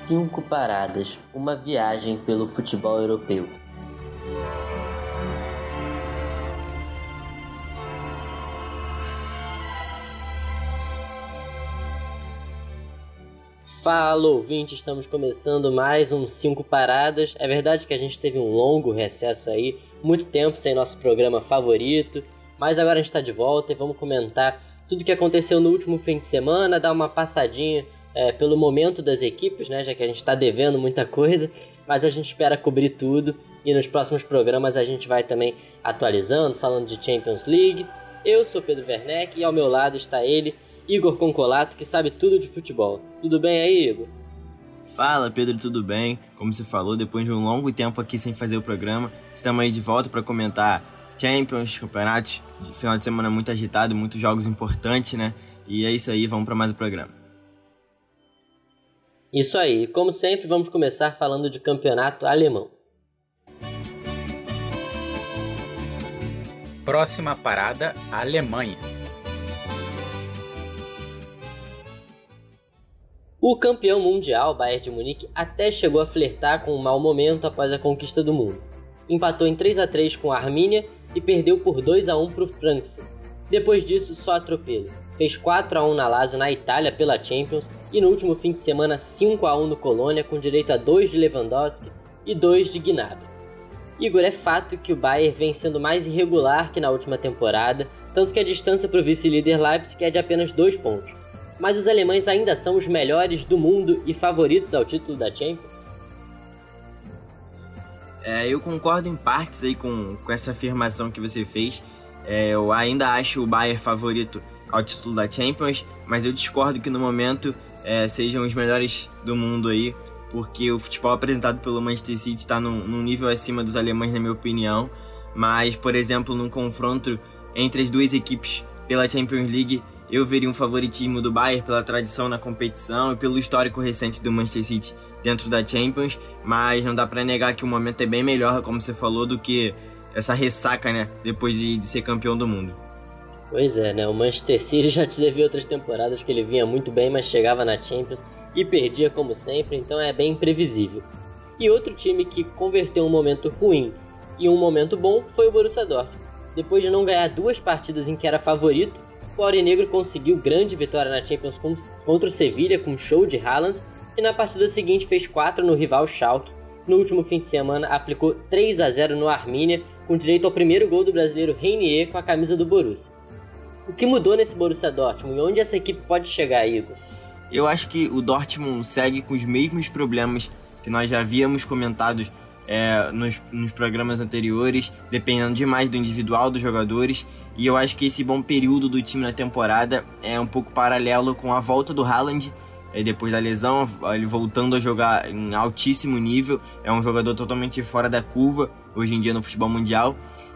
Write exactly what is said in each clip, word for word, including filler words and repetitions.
Cinco paradas, uma viagem pelo futebol europeu. Fala, ouvinte, estamos começando mais um Cinco Paradas. É verdade que a gente teve um longo recesso aí, muito tempo sem nosso programa favorito, mas agora a gente está de volta e vamos comentar tudo o que aconteceu no último fim de semana, dar uma passadinha é, pelo momento das equipes, né, já que a gente está devendo muita coisa, mas a gente espera cobrir tudo e nos próximos programas a gente vai também atualizando, falando de Champions League. Eu sou Pedro Werneck e ao meu lado está ele, Igor Concolato, que sabe tudo de futebol. Tudo bem aí, Igor? Fala, Pedro, tudo bem? Como você falou, depois de um longo tempo aqui sem fazer o programa, estamos aí de volta para comentar Champions, campeonatos, de final de semana muito agitado, muitos jogos importantes, né? E é isso aí, vamos para mais um programa. Isso aí, como sempre, vamos começar falando de campeonato alemão. Próxima parada, a Alemanha. O campeão mundial, Bayern de Munique, até chegou a flertar com um mau momento após a conquista do mundo. Empatou em três a três com a Armínia e perdeu por dois a um para o Frankfurt. Depois disso, só atropelo. Fez quatro a um na Lazio na Itália pela Champions e no último fim de semana cinco a um no Colônia com direito a dois de Lewandowski e dois de Gnabry. Igor, é fato que o Bayern vem sendo mais irregular que na última temporada, tanto que a distância para o vice-líder Leipzig é de apenas dois pontos. Mas os alemães ainda são os melhores do mundo e favoritos ao título da Champions? É, eu concordo em partes aí com, com essa afirmação que você fez. É, eu ainda acho o Bayern favorito ao título da Champions, mas eu discordo que no momento é, sejam os melhores do mundo aí, porque o futebol apresentado pelo Manchester City está num, num nível acima dos alemães, na minha opinião. Mas, por exemplo, num confronto entre as duas equipes pela Champions League, eu veria um favoritismo do Bayern pela tradição na competição e pelo histórico recente do Manchester City dentro da Champions, mas não dá pra negar que o momento é bem melhor, como você falou, do que essa ressaca, né, depois de, de ser campeão do mundo. Pois é, né, o Manchester City já teve outras temporadas que ele vinha muito bem, mas chegava na Champions e perdia como sempre, então é bem imprevisível. E outro time que converteu um momento ruim e um momento bom foi o Borussia Dortmund. Depois de não ganhar duas partidas em que era favorito, o Aurinegro conseguiu grande vitória na Champions contra o Sevilla com show de Haaland e na partida seguinte fez quatro no rival Schalke. No último fim de semana aplicou três a zero no Armínia com direito ao primeiro gol do brasileiro Reinier com a camisa do Borussia. O que mudou nesse Borussia Dortmund e onde essa equipe pode chegar, Igor? Eu acho que o Dortmund segue com os mesmos problemas que nós já havíamos comentado é, nos, nos programas anteriores, dependendo demais do individual dos jogadores. E eu acho que esse bom período do time na temporada é um pouco paralelo com a volta do Haaland, é, depois da lesão, ele voltando a jogar em altíssimo nível. É um jogador totalmente fora da curva, hoje em dia no futebol mundial.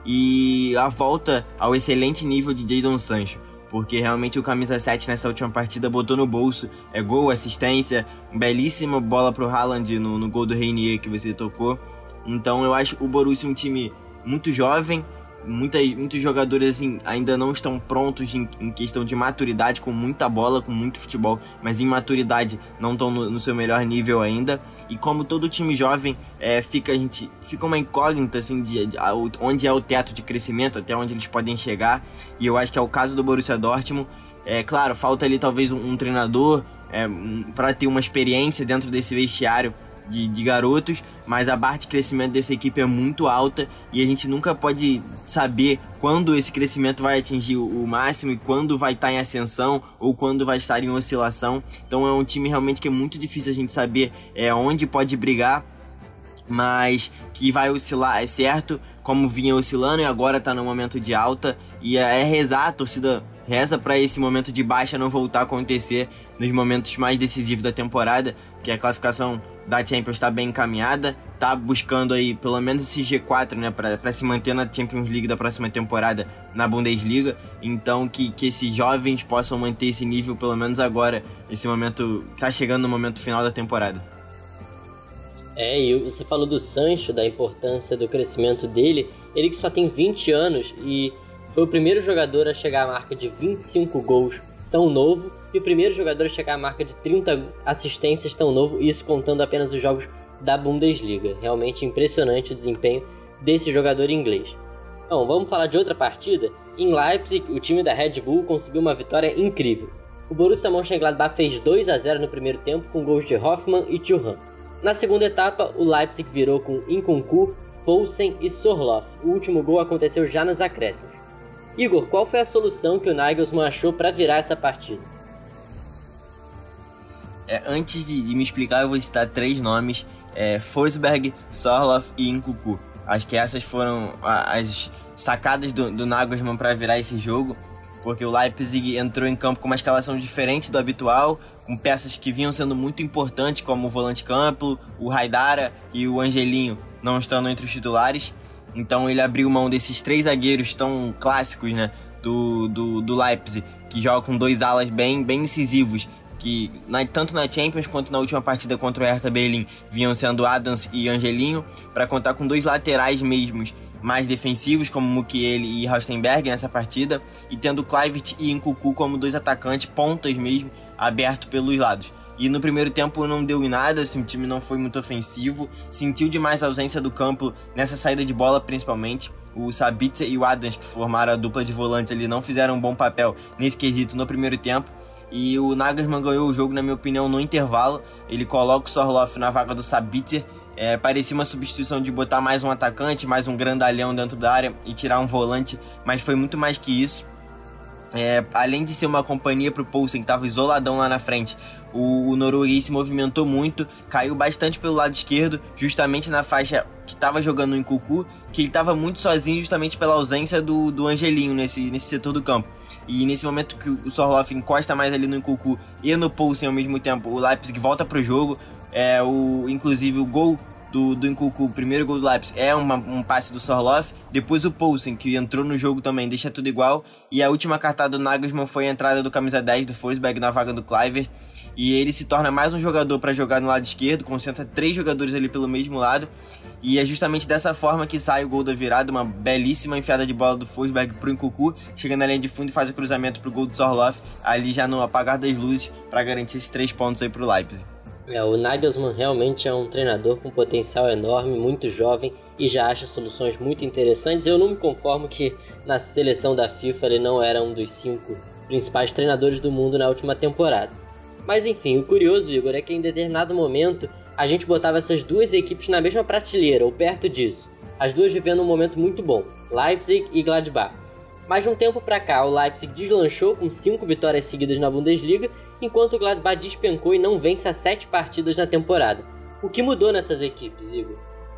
E a volta ao excelente nível de Jadon Sancho, porque realmente o camisa sete nessa última partida botou no bolso, é gol, assistência, belíssima bola pro Haaland no, no gol do Reinier que você tocou. Então eu acho o Borussia um time muito jovem, Muita, muitos jogadores assim, ainda não estão prontos em, em questão de maturidade, com muita bola, com muito futebol, mas em maturidade não estão no, no seu melhor nível ainda. E como todo time jovem, é, fica, a gente, fica uma incógnita assim, de, de, a, onde é o teto de crescimento, até onde eles podem chegar. E eu acho que é o caso do Borussia Dortmund. É claro, falta ali talvez um, um treinador é, um, para ter uma experiência dentro desse vestiário De, de garotos, mas a barra de crescimento dessa equipe é muito alta e a gente nunca pode saber quando esse crescimento vai atingir o, o máximo e quando vai estar em ascensão ou quando vai estar em oscilação. Então é um time realmente que é muito difícil a gente saber é, onde pode brigar, mas que vai oscilar, é certo, como vinha oscilando e agora está no momento de alta, e é rezar, a torcida reza para esse momento de baixa não voltar a acontecer nos momentos mais decisivos da temporada, que a classificação da Champions está bem encaminhada, está buscando aí pelo menos esse G quatro, né, para se manter na Champions League da próxima temporada na Bundesliga. Então que, que esses jovens possam manter esse nível pelo menos agora, esse momento, está chegando no momento final da temporada. É, e você falou do Sancho, da importância do crescimento dele, ele que só tem vinte anos e foi o primeiro jogador a chegar à marca de vinte e cinco gols tão novo e o primeiro jogador a chegar à marca de trinta assistências tão novo, isso contando apenas os jogos da Bundesliga. Realmente impressionante o desempenho desse jogador inglês. Bom, vamos falar de outra partida. Em Leipzig, o time da Red Bull conseguiu uma vitória incrível. O Borussia Mönchengladbach fez dois a zero no primeiro tempo com gols de Hoffmann e Thuram. Na segunda etapa, o Leipzig virou com Nkunku, Poulsen e Sorloth. O último gol aconteceu já nos acréscimos. Igor, qual foi a solução que o Nagelsmann achou para virar essa partida? É, antes de, de me explicar, eu vou citar três nomes: é, Forsberg, Sorloth e Nkunku. Acho que essas foram as sacadas do, do Nagelsmann para virar esse jogo, porque o Leipzig entrou em campo com uma escalação diferente do habitual, com peças que vinham sendo muito importantes, como o volante Campbell, o Haidara e o Angelinho não estando entre os titulares. Então ele abriu mão desses três zagueiros tão clássicos, né, do, do, do Leipzig, que joga com dois alas bem, bem incisivos, que na, tanto na Champions quanto na última partida contra o Hertha Berlin vinham sendo Adams e Angelinho, para contar com dois laterais mesmos mais defensivos, como Mukiele e Raustenberg nessa partida, e tendo Kluivert e Nkunku como dois atacantes, pontas mesmo, abertos pelos lados. E no primeiro tempo não deu em nada, assim, o time não foi muito ofensivo, sentiu demais a ausência do campo nessa saída de bola principalmente. O Sabitzer e o Adams, que formaram a dupla de volante ali, não fizeram um bom papel nesse quesito no primeiro tempo. E o Nagelsmann ganhou o jogo, na minha opinião, no intervalo. Ele coloca o Sorloth na vaga do Sabitzer. É, parecia uma substituição de botar mais um atacante, mais um grandalhão dentro da área e tirar um volante, mas foi muito mais que isso. É, além de ser uma companhia para o Poulsen, que estava isoladão lá na frente, o, o norueguês se movimentou muito, caiu bastante pelo lado esquerdo, justamente na faixa que estava jogando o Nkunku, que ele estava muito sozinho justamente pela ausência do, do Angelinho nesse, nesse setor do campo. E nesse momento que o Sorloth encosta mais ali no Nkunku e no Poulsen ao mesmo tempo, o Leipzig volta para o jogo. É, o, inclusive o gol do, do Nkunku, o primeiro gol do Leipzig, é uma, um passe do Sorloth. Depois o Poulsen, que entrou no jogo também, deixa tudo igual. E a última cartada do Nagelsmann foi a entrada do camisa dez do Forsberg na vaga do Kluivert. E ele se torna mais um jogador para jogar no lado esquerdo, concentra três jogadores ali pelo mesmo lado. E é justamente dessa forma que sai o gol da virada, uma belíssima enfiada de bola do Forsberg pro Nkunku, chega na linha de fundo e faz o cruzamento pro gol do Sorloth, ali já no apagar das luzes, para garantir esses três pontos aí pro Leipzig. É, o Nagelsmann realmente é um treinador com potencial enorme, muito jovem e já acha soluções muito interessantes. Eu não me conformo que na seleção da FIFA ele não era um dos cinco principais treinadores do mundo na última temporada. Mas enfim, o curioso, Igor, é que em determinado momento a gente botava essas duas equipes na mesma prateleira, ou perto disso. As duas vivendo um momento muito bom, Leipzig e Gladbach. Mas de um tempo pra cá, o Leipzig deslanchou com cinco vitórias seguidas na Bundesliga, enquanto o Gladbach despencou e não vence há sete partidas na temporada. O que mudou nessas equipes, Igor?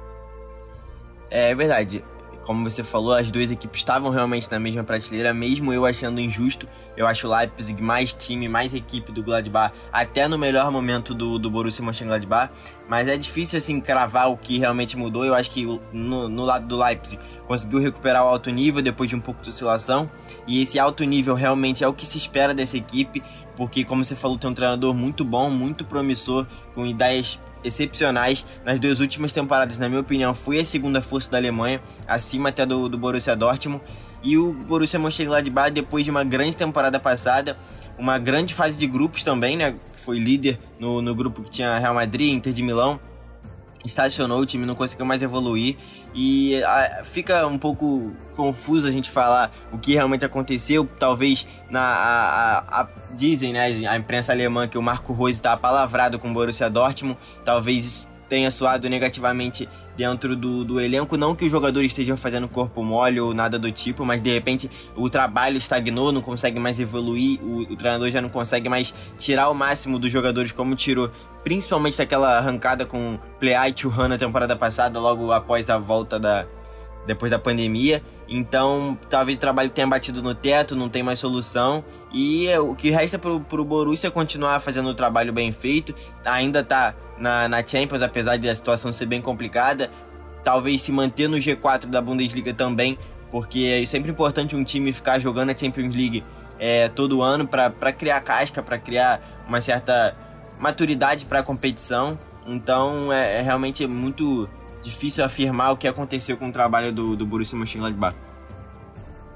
É verdade. Como você falou, as duas equipes estavam realmente na mesma prateleira, mesmo eu achando injusto. Eu acho o Leipzig mais time, mais equipe do Gladbach, até no melhor momento do, do Borussia Mönchengladbach. Mas é difícil assim cravar o que realmente mudou. Eu acho que no, no lado do Leipzig conseguiu recuperar o alto nível depois de um pouco de oscilação. E esse alto nível realmente é o que se espera dessa equipe, porque, como você falou, tem um treinador muito bom, muito promissor, com ideias excepcionais. Nas duas últimas temporadas, na minha opinião, foi a segunda força da Alemanha, acima até do, do Borussia Dortmund. E o Borussia Mönchengladbach, depois de uma grande temporada passada, uma grande fase de grupos também, né? Foi líder no, no grupo que tinha Real Madrid, Inter de Milão. Estacionou, o time não conseguiu mais evoluir. E a, fica um pouco confuso a gente falar o que realmente aconteceu. Talvez, na, a, a, a, dizem, né, a imprensa alemã, que o Marco Rose está apalavrado com o Borussia Dortmund. Talvez isso tenha soado negativamente dentro do, do elenco. Não que os jogadores estejam fazendo corpo mole ou nada do tipo, mas de repente o trabalho estagnou, não consegue mais evoluir, o, o treinador já não consegue mais tirar o máximo dos jogadores como tirou, principalmente daquela arrancada com Plea e Thuram na temporada passada, logo após a volta da, depois da pandemia. Então talvez o trabalho tenha batido no teto, não tem mais solução. E o que resta pro, pro Borussia é continuar fazendo o trabalho bem feito. Ainda tá na, na Champions, apesar da situação ser bem complicada. Talvez se manter no G quatro da Bundesliga também, porque é sempre importante um time ficar jogando a Champions League é, todo ano para criar casca, para criar uma certa maturidade para a competição. Então é, é realmente muito difícil afirmar o que aconteceu com o trabalho do, do Borussia Mönchengladbach.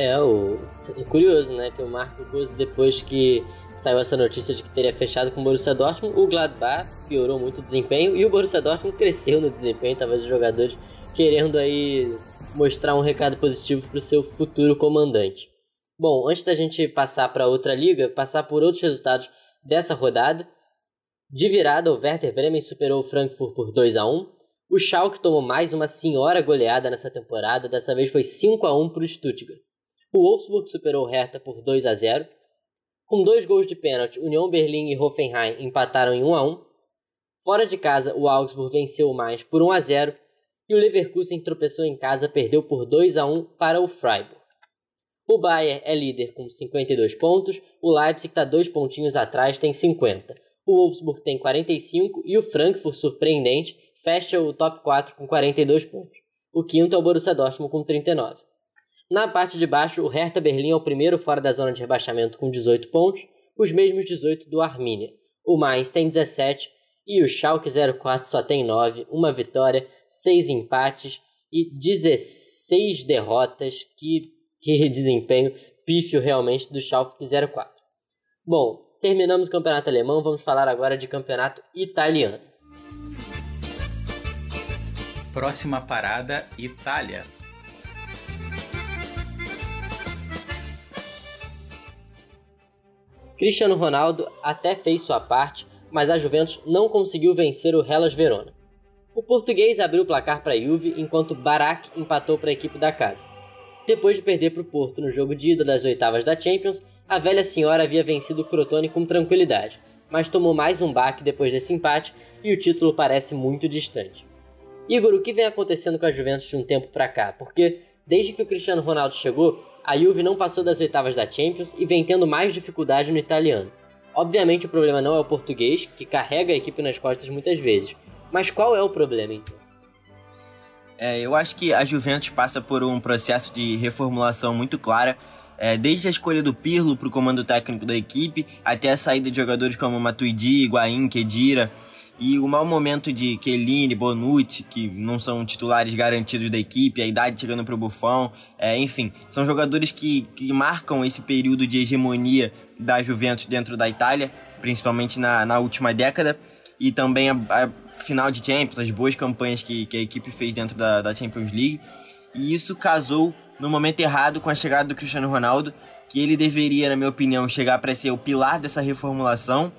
É, o... é curioso, né, que o Marco Rose, depois que saiu essa notícia de que teria fechado com o Borussia Dortmund, o Gladbach piorou muito o desempenho e o Borussia Dortmund cresceu no desempenho, talvez os jogadores querendo aí mostrar um recado positivo para o seu futuro comandante. Bom, antes da gente passar para outra liga, passar por outros resultados dessa rodada. De virada, o Werder Bremen superou o Frankfurt por dois a um. O Schalke tomou mais uma senhora goleada nessa temporada, dessa vez foi cinco a um para o Stuttgart. O Wolfsburg superou o Hertha por dois a zero. Com dois gols de pênalti, Union Berlim e Hoffenheim empataram em um a um. Fora de casa, o Augsburg venceu o Mainz por um a zero. E o Leverkusen tropeçou em casa, perdeu por dois a um para o Freiburg. O Bayern é líder com cinquenta e dois pontos, o Leipzig está dois pontinhos atrás, tem cinquenta. O Wolfsburg tem quarenta e cinco e o Frankfurt, surpreendente, fecha o top quatro com quarenta e dois pontos. O quinto é o Borussia Dortmund com trinta e nove. Na parte de baixo, o Hertha Berlim é o primeiro fora da zona de rebaixamento com dezoito pontos, os mesmos dezoito do Arminia. O Mainz tem dezessete e o Schalke zero quatro só tem nove, uma vitória, seis empates e dezesseis derrotas. Que, que desempenho pífio realmente do Schalke zero quatro. Bom, terminamos o campeonato alemão, vamos falar agora de campeonato italiano. Próxima parada, Itália. Cristiano Ronaldo até fez sua parte, mas a Juventus não conseguiu vencer o Hellas Verona. O português abriu o placar para a Juve, enquanto Barak empatou para a equipe da casa. Depois de perder para o Porto no jogo de ida das oitavas da Champions, a velha senhora havia vencido o Crotone com tranquilidade, mas tomou mais um baque depois desse empate e o título parece muito distante. Igor, o que vem acontecendo com a Juventus de um tempo para cá? Porque, desde que o Cristiano Ronaldo chegou, a Juve não passou das oitavas da Champions e vem tendo mais dificuldade no italiano. Obviamente o problema não é o português, que carrega a equipe nas costas muitas vezes. Mas qual é o problema, então? É, eu acho que a Juventus passa por um processo de reformulação muito clara, é, desde a escolha do Pirlo para o comando técnico da equipe, até a saída de jogadores como Matuidi, Higuaín, Khedira, e o mau momento de Chiellini, Bonucci, que não são titulares garantidos da equipe, a idade chegando para o Buffon, é, enfim, são jogadores que, que marcam esse período de hegemonia da Juventus dentro da Itália, principalmente na, na última década, e também a, a final de Champions, as boas campanhas que, que a equipe fez dentro da, da Champions League, e isso casou no momento errado com a chegada do Cristiano Ronaldo, que ele deveria, na minha opinião, chegar para ser o pilar dessa reformulação,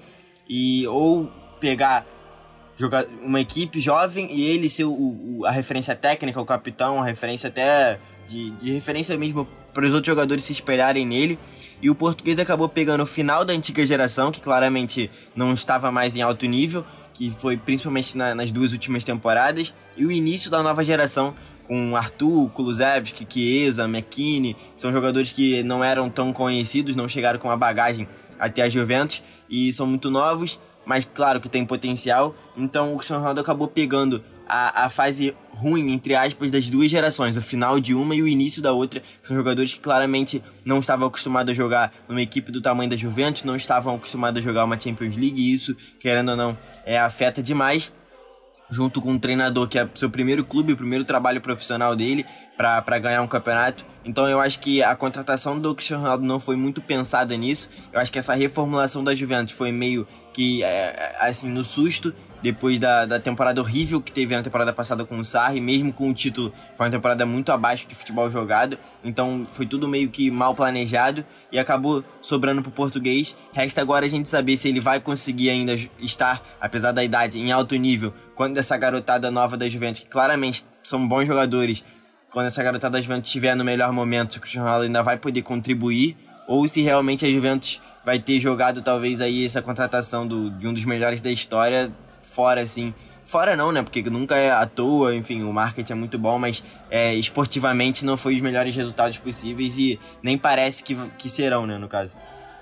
e ou pegar jogar uma equipe jovem e ele ser o, o, a referência técnica, o capitão, a referência até de, de referência mesmo para os outros jogadores se espelharem nele. E o português acabou pegando o final da antiga geração, que claramente não estava mais em alto nível, que foi principalmente na, nas duas últimas temporadas, e o início da nova geração, com Arthur, Kulusevski, Chiesa, McKennie, são jogadores que não eram tão conhecidos, não chegaram com a bagagem até a Juventus, e são muito novos, mas claro que tem potencial. Então o Cristiano Ronaldo acabou pegando a, a fase ruim, entre aspas, das duas gerações, o final de uma e o início da outra, que são jogadores que claramente não estavam acostumados a jogar numa equipe do tamanho da Juventus, não estavam acostumados a jogar uma Champions League, e isso, querendo ou não, é, afeta demais, junto com um treinador que é seu primeiro clube, o primeiro trabalho profissional dele para ganhar um campeonato. Então eu acho que a contratação do Cristiano Ronaldo não foi muito pensada nisso. Eu acho que essa reformulação da Juventus foi meio que, é, assim, no susto, depois da, da temporada horrível que teve na temporada passada com o Sarri, mesmo com o título, foi uma temporada muito abaixo de futebol jogado, então foi tudo meio que mal planejado e acabou sobrando pro português. Resta agora a gente saber se ele vai conseguir ainda estar, apesar da idade, em alto nível, quando essa garotada nova da Juventus, que claramente são bons jogadores, quando essa garotada da Juventus estiver no melhor momento, o Cristiano Ronaldo ainda vai poder contribuir, ou se realmente a Juventus vai ter jogado talvez aí essa contratação do, de um dos melhores da história fora, assim. Fora não, né? Porque nunca é à toa, enfim, o marketing é muito bom, mas é, esportivamente não foi os melhores resultados possíveis e nem parece que, que serão, né, no caso.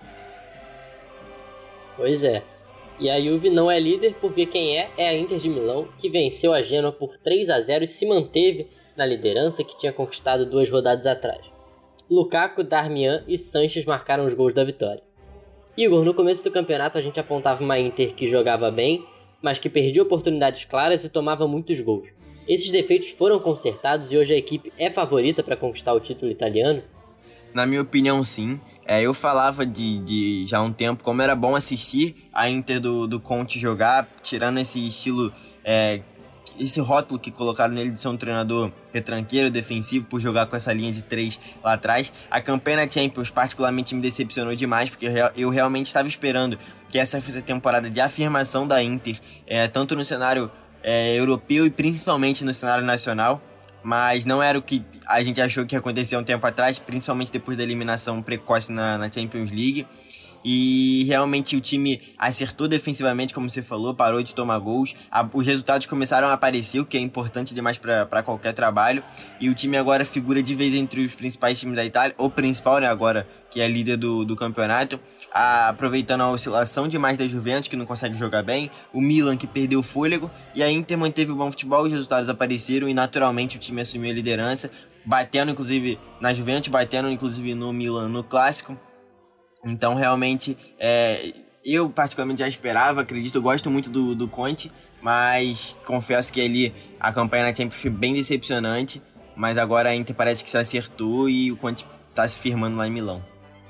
Pois é. E a Juve não é líder porque quem é é a Inter de Milão, que venceu a Genoa por três a zero e se manteve na liderança que tinha conquistado duas rodadas atrás. Lukaku, Darmian e Sanches marcaram os gols da vitória. Igor, no começo do campeonato a gente apontava uma Inter que jogava bem, mas que perdia oportunidades claras e tomava muitos gols. Esses defeitos foram consertados e hoje a equipe é favorita para conquistar o título italiano? Na minha opinião, sim. É, eu falava de, de já há um tempo como era bom assistir a Inter do, do Conte jogar, tirando esse estilo, é, esse rótulo que colocaram nele de ser um treinador retranqueiro, defensivo, por jogar com essa linha de três lá atrás. A campanha na Champions particularmente me decepcionou demais, porque eu, eu realmente estava esperando que essa fosse a temporada de afirmação da Inter, é, tanto no cenário é, europeu e principalmente no cenário nacional, mas não era o que a gente achou que ia acontecer um tempo atrás, principalmente depois da eliminação precoce na, na Champions League. E realmente o time acertou defensivamente, como você falou, parou de tomar gols. A, os resultados começaram a aparecer, o que é importante demais para qualquer trabalho. E o time agora figura de vez entre os principais times da Itália, o principal, né, agora, que é líder do, do campeonato, a, aproveitando a oscilação demais da Juventus, que não consegue jogar bem, o Milan, que perdeu o fôlego, e a Inter manteve o bom futebol, os resultados apareceram e naturalmente o time assumiu a liderança, batendo inclusive na Juventus, batendo inclusive no Milan no Clássico. Então, realmente, é, eu particularmente já esperava, acredito, eu gosto muito do, do Conte, mas confesso que ali a campanha na Champions foi bem decepcionante, mas agora a Inter parece que se acertou e o Conte está se firmando lá em Milão.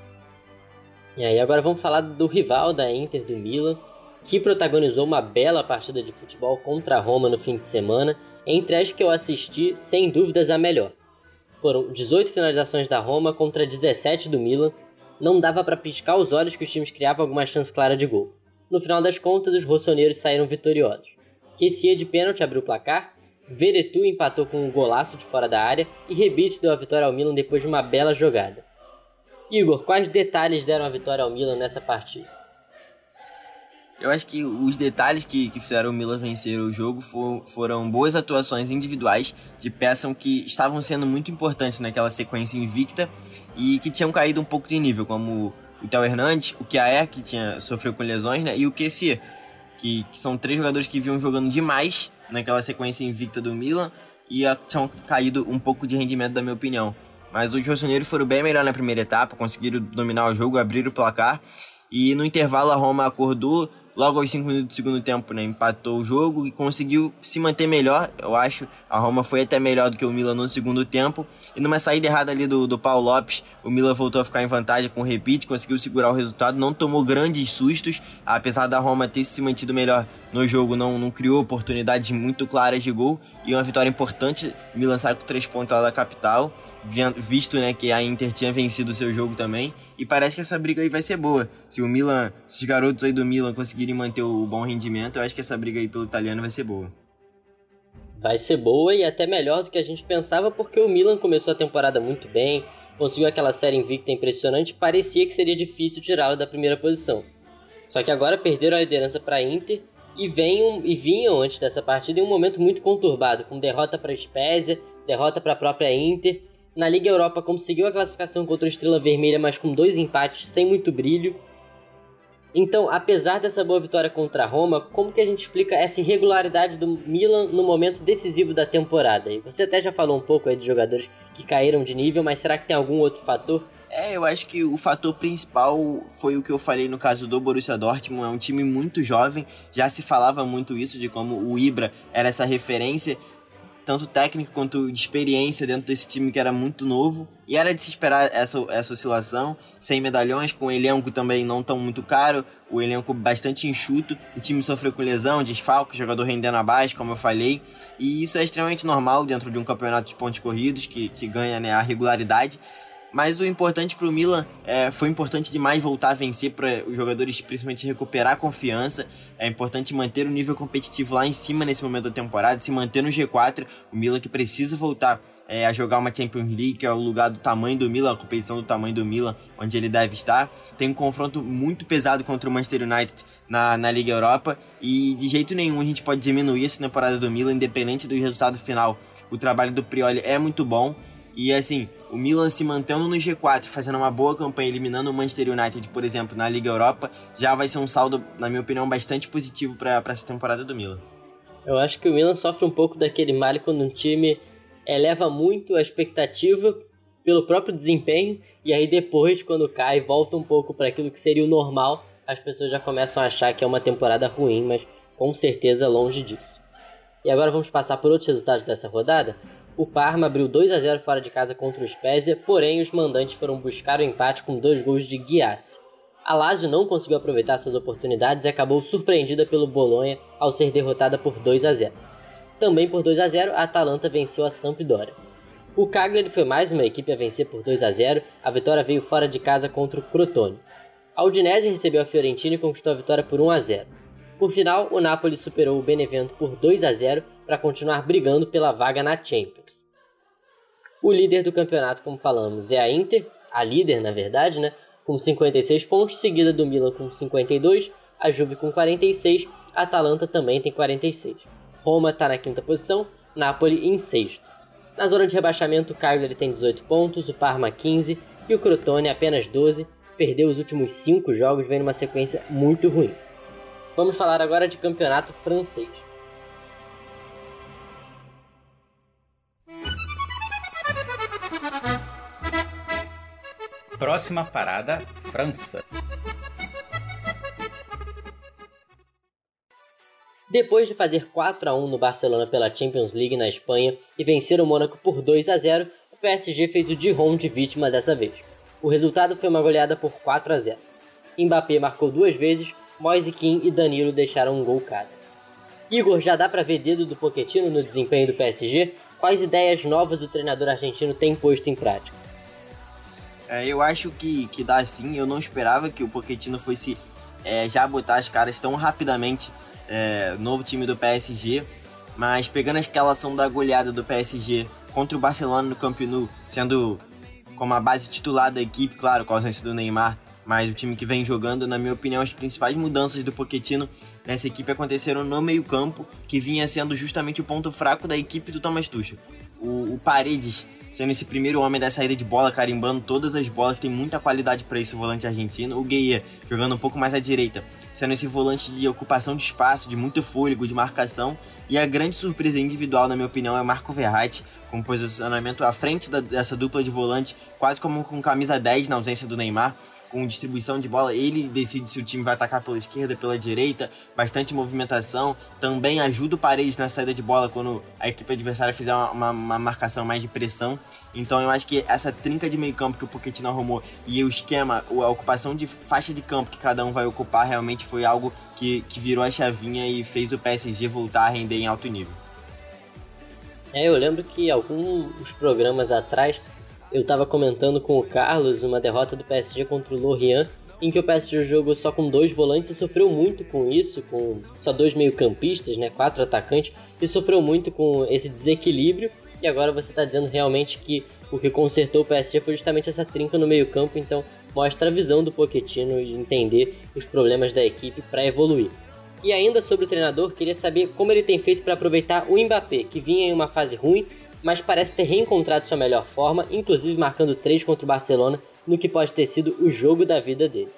E aí, agora vamos falar do rival da Inter, do Milan, que protagonizou uma bela partida de futebol contra a Roma no fim de semana, entre as que eu assisti, sem dúvidas a melhor. Foram dezoito finalizações da Roma contra dezessete do Milan. Não dava para piscar os olhos que os times criavam alguma chance clara de gol. No final das contas, os rossoneiros saíram vitoriosos. Kessie de pênalti abriu o placar, Veretout empatou com um golaço de fora da área e Rebic deu a vitória ao Milan depois de uma bela jogada. Igor, quais detalhes deram a vitória ao Milan nessa partida? Eu acho que os detalhes que, que fizeram o Milan vencer o jogo for, foram boas atuações individuais de peças que estavam sendo muito importantes naquela sequência invicta e que tinham caído um pouco de nível, como o Theo Hernandes, o Kjaer, que tinha, sofreu com lesões, né, e o Kessie, que, que são três jogadores que vinham jogando demais naquela sequência invicta do Milan e a, tinham caído um pouco de rendimento, da minha opinião. Mas os rossoneiros foram bem melhor na primeira etapa, conseguiram dominar o jogo, abrir o placar, e no intervalo a Roma acordou. Logo aos cinco minutos do segundo tempo, né, empatou o jogo e conseguiu se manter melhor, eu acho. A Roma foi até melhor do que o Milan no segundo tempo. E numa saída errada ali do, do Paulo Lopes, o Milan voltou a ficar em vantagem com o Rebic, conseguiu segurar o resultado, não tomou grandes sustos. Apesar da Roma ter se mantido melhor no jogo, não, não criou oportunidades muito claras de gol. E uma vitória importante, o Milan sai com três pontos lá da capital, visto, né, que a Inter tinha vencido o seu jogo também. E parece que essa briga aí vai ser boa. Se o Milan, se os garotos aí do Milan conseguirem manter o bom rendimento, eu acho que essa briga aí pelo italiano vai ser boa. Vai ser boa e até melhor do que a gente pensava, porque o Milan começou a temporada muito bem, conseguiu aquela série invicta impressionante, parecia que seria difícil tirá-lo da primeira posição. Só que agora perderam a liderança para a Inter e, venham, e vinham antes dessa partida em um momento muito conturbado, com derrota para a Spezia, derrota para a própria Inter. Na Liga Europa conseguiu a classificação contra o Estrela Vermelha, mas com dois empates sem muito brilho. Então, apesar dessa boa vitória contra a Roma, como que a gente explica essa irregularidade do Milan no momento decisivo da temporada? E você até já falou um pouco aí de jogadores que caíram de nível, mas será que tem algum outro fator? É, eu acho que o fator principal foi o que eu falei no caso do Borussia Dortmund. É um time muito jovem, já se falava muito isso, de como o Ibra era essa referência, tanto técnico quanto de experiência dentro desse time que era muito novo, e era de se esperar essa, essa oscilação, sem medalhões, com o elenco também não tão muito caro, o elenco bastante enxuto, o time sofreu com lesão, desfalque, o jogador rendendo abaixo, como eu falei, e isso é extremamente normal dentro de um campeonato de pontos corridos, que, que ganha, né, a regularidade. Mas o importante para o Milan é, foi importante demais voltar a vencer, para os jogadores principalmente recuperar a confiança. É importante manter o nível competitivo lá em cima nesse momento da temporada, se manter no G quatro. O Milan que precisa voltar é, a jogar uma Champions League, que é o lugar do tamanho do Milan, a competição do tamanho do Milan, onde ele deve estar. Tem um confronto muito pesado contra o Manchester United na, na Liga Europa, e de jeito nenhum a gente pode diminuir essa temporada do Milan, independente do resultado final. O trabalho do Prioli é muito bom. E assim, o Milan se mantendo no G quatro, fazendo uma boa campanha, eliminando o Manchester United, por exemplo, na Liga Europa, já vai ser um saldo, na minha opinião, bastante positivo para essa temporada do Milan. Eu acho que o Milan sofre um pouco daquele mal quando um time eleva muito a expectativa pelo próprio desempenho, e aí depois, quando cai, volta um pouco para aquilo que seria o normal, as pessoas já começam a achar que é uma temporada ruim, mas com certeza longe disso. E agora vamos passar por outros resultados dessa rodada. o Parma abriu dois a zero fora de casa contra o Spezia, porém os mandantes foram buscar o empate com dois gols de Ghiassi. A Lazio não conseguiu aproveitar suas oportunidades e acabou surpreendida pelo Bolonha ao ser derrotada por dois a zero. Também por dois a zero, a Atalanta venceu a Sampdoria. O Cagliari foi mais uma equipe a vencer por dois a zero, a vitória veio fora de casa contra o Crotone. A Udinese recebeu a Fiorentina e conquistou a vitória por um a zero. Por final, o Napoli superou o Benevento por dois a zero para continuar brigando pela vaga na Champions. O líder do campeonato, como falamos, é a Inter, a líder na verdade, né, com cinquenta e seis pontos, seguida do Milan com cinquenta e dois, a Juve com quarenta e seis, a Atalanta também tem quarenta e seis. Roma está na quinta posição, Napoli em sexto. Na zona de rebaixamento, o Cagliari tem dezoito pontos, o Parma quinze e o Crotone apenas doze, perdeu os últimos cinco jogos, vem numa sequência muito ruim. Vamos falar agora de campeonato francês. Próxima parada, França. Depois de fazer quatro a um no Barcelona pela Champions League na Espanha e vencer o Mônaco por dois a zero, o P S G fez o Dijon de vítima dessa vez. O resultado foi uma goleada por quatro a zero. Mbappé marcou duas vezes, Moise Kean e Danilo deixaram um gol cada. Igor, já dá pra ver dedo do Pochettino no desempenho do P S G? Quais ideias novas o treinador argentino tem posto em prática? É, eu acho que, que dá sim. Eu não esperava que o Pochettino fosse é, já botar as caras tão rapidamente é, no novo time do P S G, mas pegando a escalação da goleada do P S G contra o Barcelona no Camp Nou, sendo como a base titular da equipe, claro, com a ausência do Neymar, mas o time que vem jogando, na minha opinião, as principais mudanças do Pochettino nessa equipe aconteceram no meio-campo, que vinha sendo justamente o ponto fraco da equipe do Thomas Tuchel. O, o Paredes sendo esse primeiro homem da saída de bola, carimbando todas as bolas, tem muita qualidade para isso o volante argentino. O Gueye jogando um pouco mais à direita, sendo esse volante de ocupação de espaço, de muito fôlego, de marcação. E a grande surpresa individual, na minha opinião, é o Marco Verratti, com posicionamento à frente da, dessa dupla de volante, quase como com camisa dez na ausência do Neymar. Com distribuição de bola, ele decide se o time vai atacar pela esquerda, pela direita, bastante movimentação, também ajuda o Paredes na saída de bola quando a equipe adversária fizer uma, uma, uma marcação mais de pressão. Então eu acho que essa trinca de meio campo que o Pochettino arrumou e o esquema, a ocupação de faixa de campo que cada um vai ocupar, realmente foi algo que, que virou a chavinha e fez o P S G voltar a render em alto nível. É, eu lembro que alguns programas atrás eu estava comentando com o Carlos uma derrota do P S G contra o Lorient, em que o P S G jogou só com dois volantes e sofreu muito com isso, com só dois meio-campistas, né, quatro atacantes, e sofreu muito com esse desequilíbrio. E agora você está dizendo realmente que o que consertou o P S G foi justamente essa trinca no meio-campo, então mostra a visão do Pochettino e entender os problemas da equipe para evoluir. E ainda sobre o treinador, queria saber como ele tem feito para aproveitar o Mbappé, que vinha em uma fase ruim, mas parece ter reencontrado sua melhor forma, inclusive marcando três contra o Barcelona, no que pode ter sido o jogo da vida dele.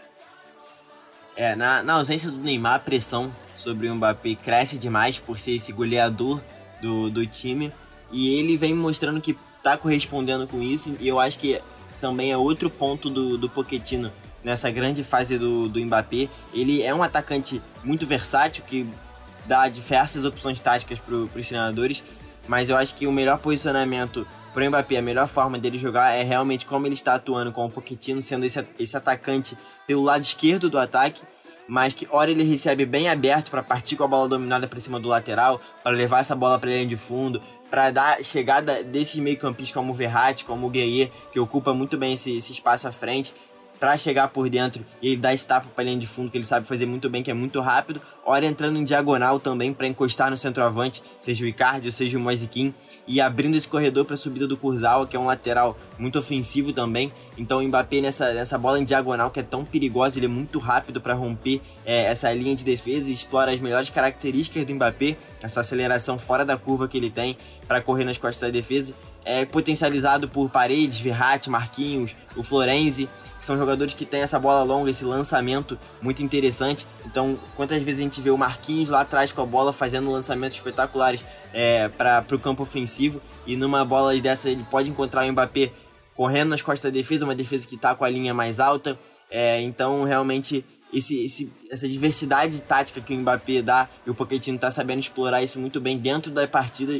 É, na, na ausência do Neymar, a pressão sobre o Mbappé cresce demais por ser esse goleador do, do time, e ele vem mostrando que está correspondendo com isso, e eu acho que também é outro ponto do, do Pochettino nessa grande fase do, do Mbappé. Ele é um atacante muito versátil, que dá diversas opções táticas para os treinadores, mas eu acho que o melhor posicionamento para o Mbappé, a melhor forma dele jogar é realmente como ele está atuando com o Pochettino, sendo esse, esse atacante pelo lado esquerdo do ataque, mas que hora ele recebe bem aberto para partir com a bola dominada para cima do lateral, para levar essa bola para a linha de fundo, para dar chegada desses meio-campistas como o Verratti, como o Gueye, que ocupa muito bem esse, esse espaço à frente, para chegar por dentro e ele dar esse tapa para a linha de fundo, que ele sabe fazer muito bem, que é muito rápido. Hora entrando em diagonal também para encostar no centroavante, seja o Icardi ou seja o Moise Kean, e abrindo esse corredor para a subida do Kurzawa, que é um lateral muito ofensivo também. Então o Mbappé nessa, nessa bola em diagonal, que é tão perigosa, ele é muito rápido para romper é, essa linha de defesa e explora as melhores características do Mbappé, essa aceleração fora da curva que ele tem para correr nas costas da defesa. É potencializado por Paredes, Verratti, Marquinhos, o Florenzi, que são jogadores que têm essa bola longa, esse lançamento muito interessante. Então, quantas vezes a gente vê o Marquinhos lá atrás com a bola fazendo lançamentos espetaculares é, para o campo ofensivo, e numa bola dessa ele pode encontrar o Mbappé correndo nas costas da defesa, uma defesa que está com a linha mais alta. É, então, realmente, esse, esse, essa diversidade tática que o Mbappé dá, e o Pochettino está sabendo explorar isso muito bem dentro da partida,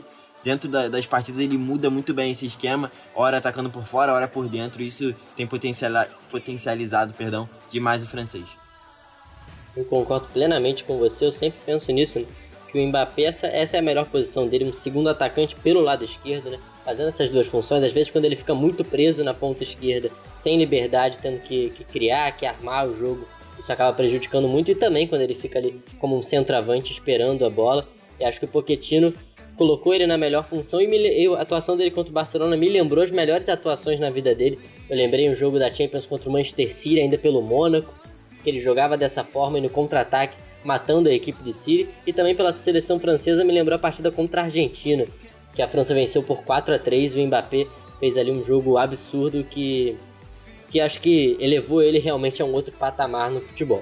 dentro da, das partidas ele muda muito bem esse esquema, hora atacando por fora, hora por dentro, isso tem potencial, potencializado perdão, demais o francês. Eu concordo plenamente com você, eu sempre penso nisso, né? Que o Mbappé, essa, essa é a melhor posição dele, um segundo atacante pelo lado esquerdo, né? Fazendo essas duas funções, às vezes quando ele fica muito preso na ponta esquerda, sem liberdade, tendo que, que criar, que armar o jogo, isso acaba prejudicando muito, e também quando ele fica ali como um centroavante esperando a bola. E acho que o Pochettino colocou ele na melhor função, e me, eu, a atuação dele contra o Barcelona me lembrou as melhores atuações na vida dele. Eu lembrei um jogo da Champions contra o Manchester City, ainda pelo Mônaco, que ele jogava dessa forma e no contra-ataque, matando a equipe do City, e também pela seleção francesa me lembrou a partida contra a Argentina, que a França venceu por quatro a três, e o Mbappé fez ali um jogo absurdo que, que acho que elevou ele realmente a um outro patamar no futebol.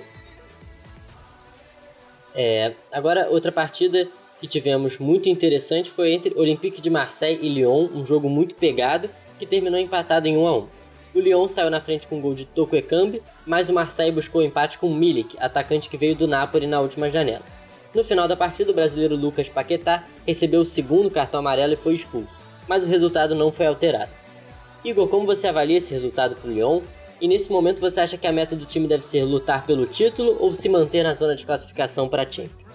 É, agora, outra partida que tivemos muito interessante foi entre Olympique de Marseille e Lyon, um jogo muito pegado, que terminou empatado em um a um. O Lyon saiu na frente com um gol de Toko Ekambi, mas o Marseille buscou o empate com Milik, atacante que veio do Napoli na última janela. No final da partida, o brasileiro Lucas Paquetá recebeu o segundo cartão amarelo e foi expulso, mas o resultado não foi alterado. Igor, como você avalia esse resultado para o Lyon? E nesse momento você acha que a meta do time deve ser lutar pelo título ou se manter na zona de classificação para a Champions?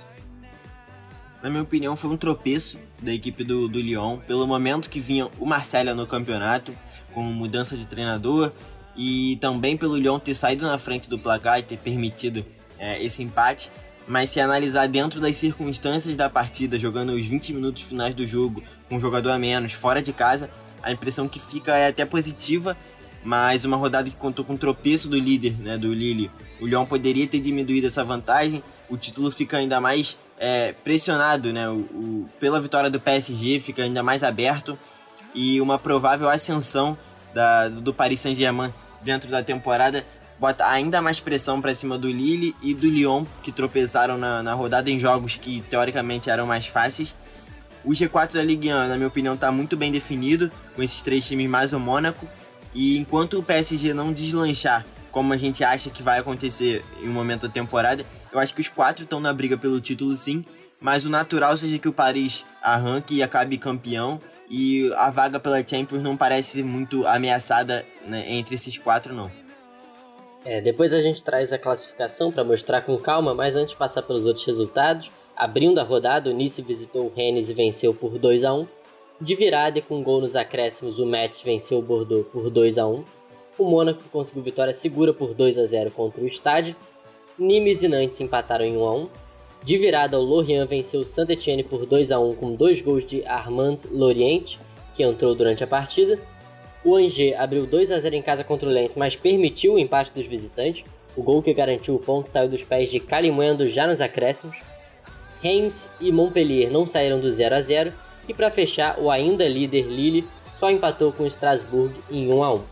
Na minha opinião, foi um tropeço da equipe do, do Lyon, pelo momento que vinha o Marseille no campeonato, com mudança de treinador, e também pelo Lyon ter saído na frente do placar e ter permitido é, esse empate. Mas se analisar dentro das circunstâncias da partida, jogando os vinte minutos finais do jogo, com um jogador a menos, fora de casa, a impressão que fica é até positiva, mas uma rodada que contou com o tropeço do líder, né, do Lille. O Lyon poderia ter diminuído essa vantagem, o título fica ainda mais é, pressionado, né, o, o, pela vitória do P S G, fica ainda mais aberto, e uma provável ascensão da, do Paris Saint-Germain dentro da temporada bota ainda mais pressão para cima do Lille e do Lyon, que tropeçaram na, na rodada em jogos que teoricamente eram mais fáceis. O G quatro da Ligue um, na minha opinião, está muito bem definido, com esses três times mais o Mônaco, e enquanto o P S G não deslanchar, como a gente acha que vai acontecer em um momento da temporada, eu acho que os quatro estão na briga pelo título sim, mas o natural seja que o Paris arranque e acabe campeão, e a vaga pela Champions não parece muito ameaçada, né, entre esses quatro não. É, depois a gente traz a classificação para mostrar com calma, mas antes de passar pelos outros resultados, abrindo a rodada, o Nice visitou o Rennes e venceu por dois a um. De virada e com gol nos acréscimos, o Metz venceu o Bordeaux por dois a um. O Mônaco conseguiu vitória segura por dois a zero contra o Stade. Nimes e Nantes empataram em um a um. De virada, o Lorient venceu o Saint-Etienne por dois a um com dois gols de Armand Lorient, que entrou durante a partida. O Angers abriu dois a zero em casa contra o Lens, mas permitiu o empate dos visitantes. O gol que garantiu o ponto saiu dos pés de Kalimuendo já nos acréscimos. Reims e Montpellier não saíram do zero a zero. E para fechar, o ainda líder Lille só empatou com o Strasbourg em um a um.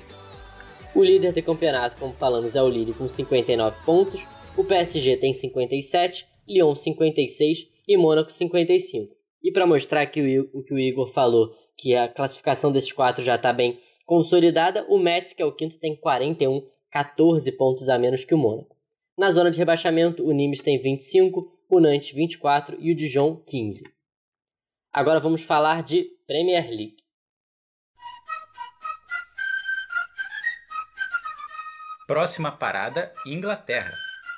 O líder do campeonato, como falamos, é o Lille com cinquenta e nove pontos. O P S G tem cinquenta e sete, Lyon cinquenta e seis e Mônaco cinquenta e cinco. E para mostrar que o, o que o Igor falou, que a classificação desses quatro já está bem consolidada, o Metz, que é o quinto, tem quarenta e um, catorze pontos a menos que o Mônaco. Na zona de rebaixamento, o Nimes tem vinte e cinco, o Nantes vinte e quatro e o Dijon quinze. Agora vamos falar de Premier League. Próxima parada, Inglaterra.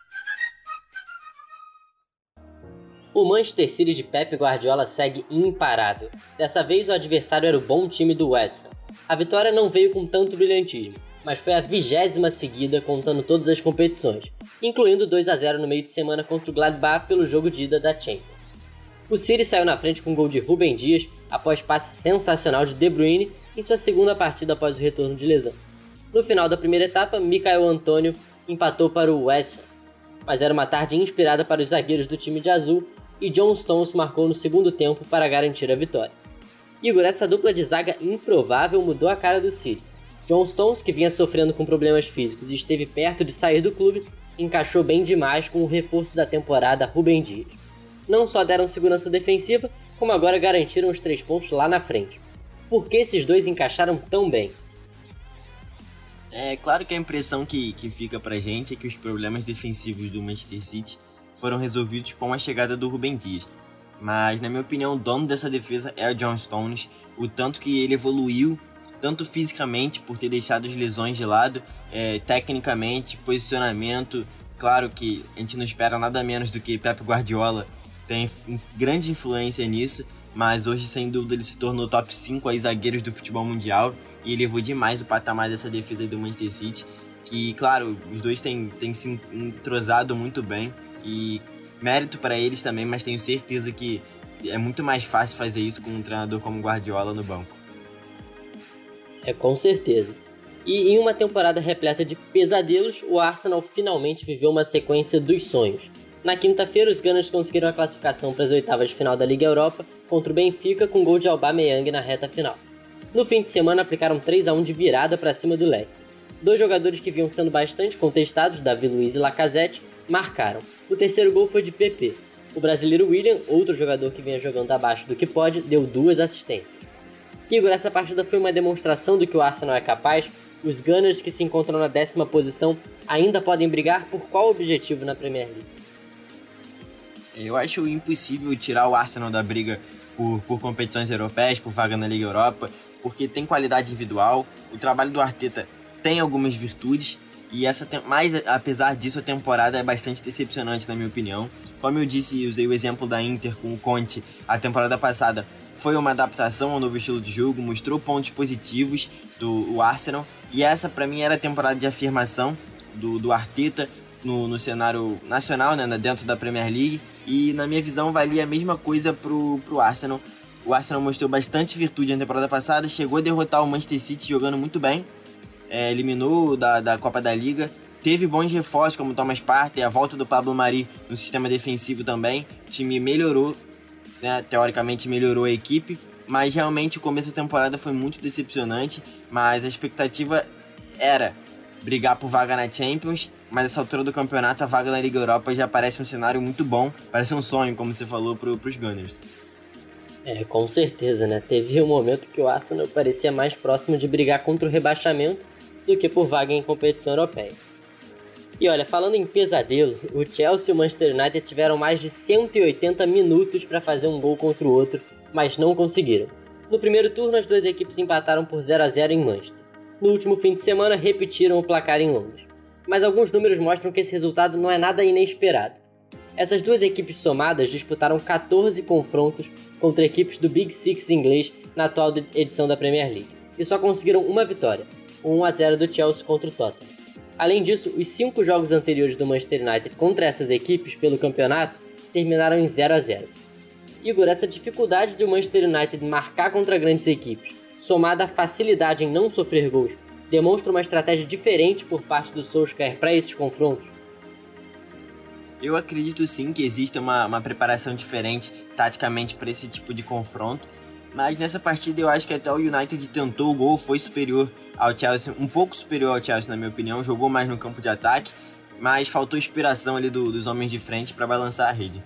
O Manchester City de Pep Guardiola segue imparável. Dessa vez o adversário era o bom time do West Ham. A vitória não veio com tanto brilhantismo, mas foi a vigésima seguida contando todas as competições, incluindo dois a zero no meio de semana contra o Gladbach pelo jogo de ida da Champions. O City saiu na frente com um gol de Rúben Dias após passe sensacional de De Bruyne em sua segunda partida após o retorno de lesão. No final da primeira etapa, Michael Antônio empatou para o West Ham, mas era uma tarde inspirada para os zagueiros do time de azul e John Stones marcou no segundo tempo para garantir a vitória. Igor, essa dupla de zaga improvável mudou a cara do City. John Stones, que vinha sofrendo com problemas físicos e esteve perto de sair do clube, encaixou bem demais com o reforço da temporada Rúben Dias. Não só deram segurança defensiva, como agora garantiram os três pontos lá na frente. Por que esses dois encaixaram tão bem? É claro que a impressão que, que fica pra gente é que os problemas defensivos do Manchester City foram resolvidos com a chegada do Rúben Dias. mas na minha opinião o dono dessa defesa é o John Stones, o tanto que ele evoluiu, tanto fisicamente por ter deixado as lesões de lado, é, tecnicamente, posicionamento. Claro que a gente não espera nada menos do que Pep Guardiola tem grande influência nisso, mas hoje sem dúvida ele se tornou top cinco aí zagueiros do futebol mundial e elevou demais o patamar dessa defesa do Manchester City, que claro, os dois têm, têm se entrosado muito bem e mérito para eles também, mas tenho certeza que é muito mais fácil fazer isso com um treinador como Guardiola no banco. É, com certeza. E em uma temporada repleta de pesadelos, o Arsenal finalmente viveu uma sequência dos sonhos. Na quinta-feira, os Gunners conseguiram a classificação para as oitavas de final da Liga Europa contra o Benfica com gol de Aubameyang na reta final. No fim de semana, aplicaram três a um de virada para cima do Leicester. Dois jogadores que vinham sendo bastante contestados, David Luiz e Lacazette, marcaram. O terceiro gol foi de P P. O brasileiro William, outro jogador que vinha jogando abaixo do que pode, deu duas assistências. Igor, essa partida foi uma demonstração do que o Arsenal é capaz. Os Gunners, que se encontram na décima posição, ainda podem brigar por qual objetivo na Premier League? Eu acho impossível tirar o Arsenal da briga por, por competições europeias, por vaga na Liga Europa, porque tem qualidade individual, o trabalho do Arteta tem algumas virtudes, e essa mas apesar disso a temporada é bastante decepcionante na minha opinião. Como eu disse, usei o exemplo da Inter com o Conte, a temporada passada foi uma adaptação ao novo estilo de jogo, mostrou pontos positivos do Arsenal, e essa para mim era a temporada de afirmação do, do Arteta no, no cenário nacional, né, dentro da Premier League, e na minha visão valia a mesma coisa pro, pro Arsenal. O Arsenal mostrou bastante virtude na temporada passada, chegou a derrotar o Manchester City jogando muito bem, é, eliminou da, da Copa da Liga, teve bons reforços como Thomas Partey, a volta do Pablo Mari no sistema defensivo também, o time melhorou, né, teoricamente melhorou a equipe, mas realmente o começo da temporada foi muito decepcionante, mas a expectativa era brigar por vaga na Champions, mas essa altura do campeonato a vaga na Liga Europa já parece um cenário muito bom, parece um sonho, como você falou, pro, pros Gunners. É, com certeza, né? Teve um momento que o Arsenal parecia mais próximo de brigar contra o rebaixamento do que por vaga em competição europeia. E olha, falando em pesadelo, o Chelsea e o Manchester United tiveram mais de cento e oitenta minutos para fazer um gol contra o outro, mas não conseguiram. No primeiro turno, as duas equipes empataram por zero a zero em Manchester. No último fim de semana, repetiram o placar em Londres. Mas alguns números mostram que esse resultado não é nada inesperado. Essas duas equipes somadas disputaram catorze confrontos contra equipes do Big Six inglês na atual edição da Premier League, e só conseguiram uma vitória, o um a zero do Chelsea contra o Tottenham. Além disso, os cinco jogos anteriores do Manchester United contra essas equipes pelo campeonato terminaram em zero a zero. Igor, essa dificuldade do Manchester United marcar contra grandes equipes, somada à facilidade em não sofrer gols, demonstra uma estratégia diferente por parte do Solskjaer para esses confrontos? Eu acredito sim que existe uma, uma preparação diferente taticamente para esse tipo de confronto, mas nessa partida eu acho que até o United tentou o gol, foi superior ao Chelsea, um pouco superior ao Chelsea na minha opinião, jogou mais no campo de ataque, mas faltou inspiração ali do, dos homens de frente para balançar a rede.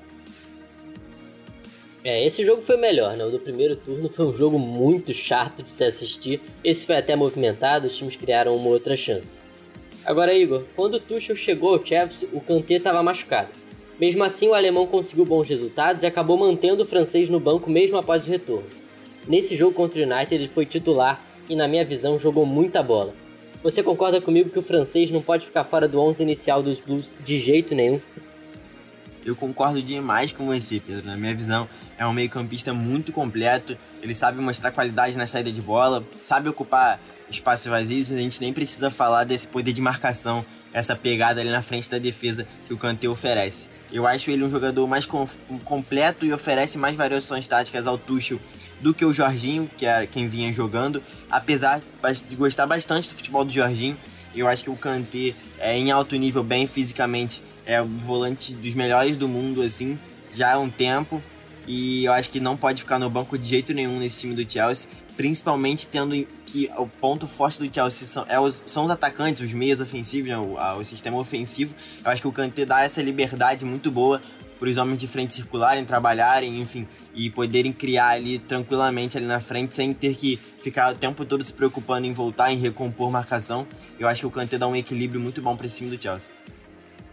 É, esse jogo foi melhor, né? O do primeiro turno foi um jogo muito chato de se assistir, esse foi até movimentado, os times criaram uma outra chance. Agora, Igor, quando o Tuchel chegou ao Chelsea, o Kanté estava machucado. Mesmo assim, o alemão conseguiu bons resultados e acabou mantendo o francês no banco mesmo após o retorno. Nesse jogo contra o United, ele foi titular e, na minha visão, jogou muita bola. Você concorda comigo que o francês não pode ficar fora do onze inicial dos Blues de jeito nenhum? Eu concordo demais com você, Pedro. Na minha visão, é um meio-campista muito completo, ele sabe mostrar qualidade na saída de bola, sabe ocupar espaços vazios, e a gente nem precisa falar desse poder de marcação, essa pegada ali na frente da defesa que o Kanté oferece. Eu acho ele um jogador mais com, completo e oferece mais variações táticas ao Tuchel do que o Jorginho, que é quem vinha jogando, apesar de gostar bastante do futebol do Jorginho. Eu acho que o Kanté é em alto nível, bem fisicamente, é o volante dos melhores do mundo, assim, já há um tempo, e eu acho que não pode ficar no banco de jeito nenhum nesse time do Chelsea, principalmente tendo que o ponto forte do Chelsea são, é os, são os atacantes, os meias ofensivos, né, o, a, o sistema ofensivo. Eu acho que o Kanté dá essa liberdade muito boa para os homens de frente circularem, trabalharem, enfim, e poderem criar ali tranquilamente ali na frente, sem ter que ficar o tempo todo se preocupando em voltar, em recompor marcação. Eu acho que o Kanté dá um equilíbrio muito bom para esse time do Chelsea.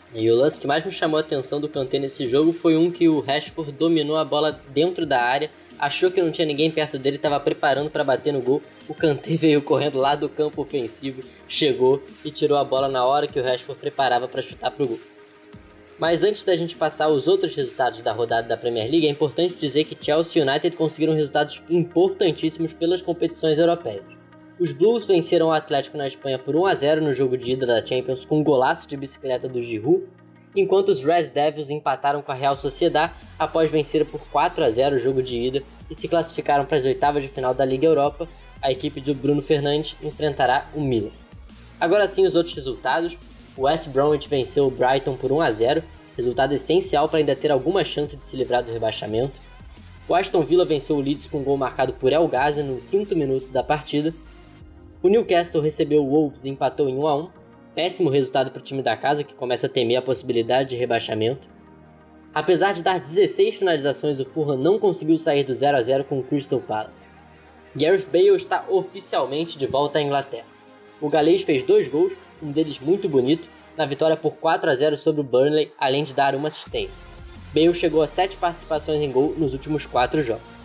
E o lance que mais me chamou a atenção do Kanté nesse jogo foi um que o Rashford dominou a bola dentro da área, achou que não tinha ninguém perto dele, estava preparando para bater no gol. O Kanté veio correndo lá do campo ofensivo, chegou e tirou a bola na hora que o Rashford preparava para chutar pro gol. Mas antes da gente passar os outros resultados da rodada da Premier League, é importante dizer que Chelsea e United conseguiram resultados importantíssimos pelas competições europeias. Os Blues venceram o Atlético na Espanha por um a zero no jogo de ida da Champions com um golaço de bicicleta do Giroud, enquanto os Red Devils empataram com a Real Sociedad após vencer por quatro a zero o jogo de ida e se classificaram para as oitavas de final da Liga Europa. A equipe de Bruno Fernandes enfrentará o Milan. Agora sim, os outros resultados. O West Bromwich venceu o Brighton por um a zero, resultado essencial para ainda ter alguma chance de se livrar do rebaixamento. O Aston Villa venceu o Leeds com um gol marcado por El Ghazi no quinto minuto da partida. O Newcastle recebeu o Wolves e empatou em um a um, péssimo resultado para o time da casa, que começa a temer a possibilidade de rebaixamento. Apesar de dar dezesseis finalizações, o Fulham não conseguiu sair do zero a zero com o Crystal Palace. Gareth Bale está oficialmente de volta à Inglaterra. O galês fez dois gols, um deles muito bonito, na vitória por quatro a zero sobre o Burnley, além de dar uma assistência. Bale chegou a sete participações em gol nos últimos quatro jogos.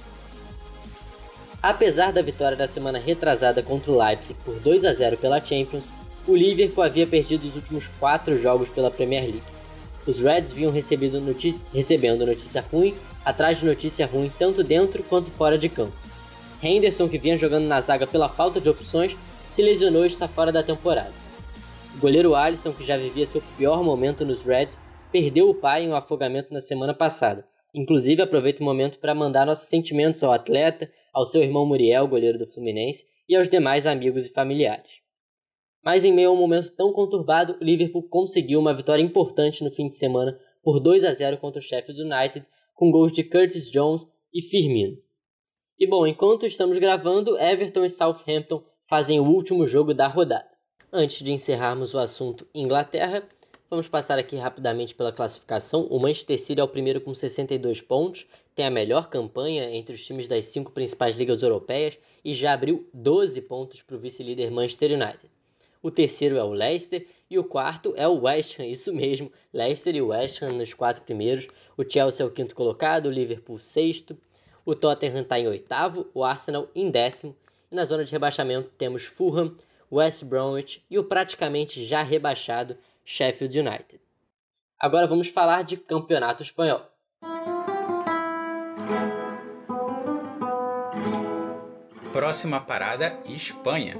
Apesar da vitória da semana retrasada contra o Leipzig por dois a zero pela Champions, o Liverpool havia perdido os últimos quatro jogos pela Premier League. Os Reds vinham recebido notícia, recebendo notícia ruim atrás de notícia ruim tanto dentro quanto fora de campo. Henderson, que vinha jogando na zaga pela falta de opções, se lesionou e está fora da temporada. O goleiro Alisson, que já vivia seu pior momento nos Reds, perdeu o pai em um afogamento na semana passada. Inclusive, aproveito o momento para mandar nossos sentimentos ao atleta, ao seu irmão Muriel, goleiro do Fluminense, e aos demais amigos e familiares. Mas em meio a um momento tão conturbado, o Liverpool conseguiu uma vitória importante no fim de semana por dois a zero contra o Sheffield United, com gols de Curtis Jones e Firmino. E bom, enquanto estamos gravando, Everton e Southampton fazem o último jogo da rodada. Antes de encerrarmos o assunto Inglaterra, vamos passar aqui rapidamente pela classificação. O Manchester City é o primeiro com sessenta e dois pontos, tem a melhor campanha entre os times das cinco principais ligas europeias e já abriu doze pontos para o vice-líder Manchester United. O terceiro é o Leicester e o quarto é o West Ham, isso mesmo, Leicester e o West Ham nos quatro primeiros. O Chelsea é o quinto colocado, o Liverpool sexto, o Tottenham está em oitavo, o Arsenal em décimo. E na zona de rebaixamento temos Fulham, West Bromwich e o praticamente já rebaixado Sheffield United. Agora vamos falar de campeonato espanhol. Próxima parada, Espanha.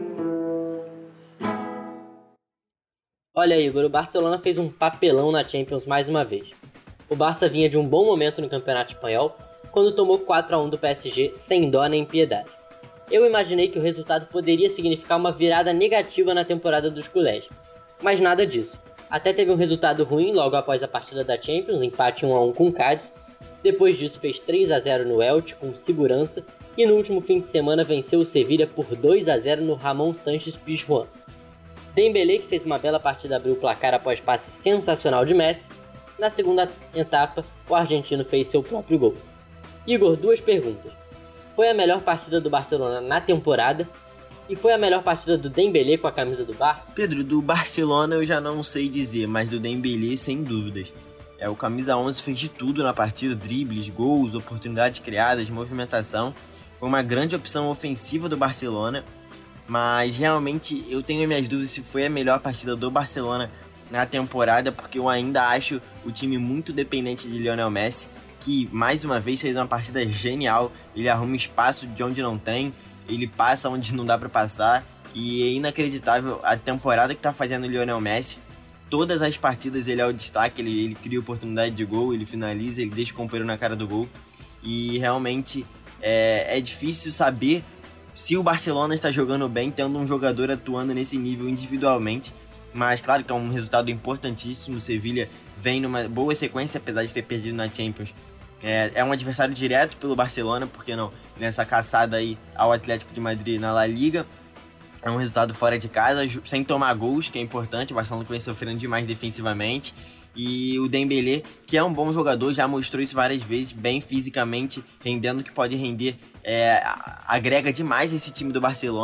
Olha, Igor, o Barcelona fez um papelão na Champions mais uma vez. O Barça vinha de um bom momento no campeonato espanhol, quando tomou quatro a um do P S G sem dó nem piedade. Eu imaginei que o resultado poderia significar uma virada negativa na temporada dos culés, mas nada disso. Até teve um resultado ruim logo após a partida da Champions, empate um a um com o Cádiz. Depois disso fez três a zero no Elche com segurança e no último fim de semana venceu o Sevilla por dois a zero no Ramon Sánchez Pizjuán. Dembélé, que fez uma bela partida, abriu o placar após passe sensacional de Messi. Na segunda etapa, o argentino fez seu próprio gol. Igor, duas perguntas. Foi a melhor partida do Barcelona na temporada? E foi a melhor partida do Dembélé com a camisa do Barça? Pedro, do Barcelona eu já não sei dizer, mas do Dembélé sem dúvidas. É, o camisa onze fez de tudo na partida, dribles, gols, oportunidades criadas, movimentação. Foi uma grande opção ofensiva do Barcelona, mas realmente eu tenho minhas dúvidas se foi a melhor partida do Barcelona na temporada, porque eu ainda acho o time muito dependente de Lionel Messi, que mais uma vez fez uma partida genial. Ele arruma espaço de onde não tem, ele passa onde não dá para passar, e é inacreditável a temporada que tá fazendo o Lionel Messi. Todas as partidas ele é o destaque, ele, ele cria oportunidade de gol, ele finaliza, ele deixa o companheiro na cara do gol, e realmente é, é difícil saber se o Barcelona está jogando bem tendo um jogador atuando nesse nível individualmente, mas claro que é um resultado importantíssimo. O Sevilla vem numa boa sequência, apesar de ter perdido na Champions. É, é um adversário direto pelo Barcelona, porque não, nessa caçada aí ao Atlético de Madrid na La Liga. É um resultado fora de casa, sem tomar gols, que é importante. O Barcelona vem sofrendo demais defensivamente. E o Dembélé, que é um bom jogador, já mostrou isso várias vezes, bem fisicamente, rendendo o que pode render. É, agrega demais esse time do Barcelona.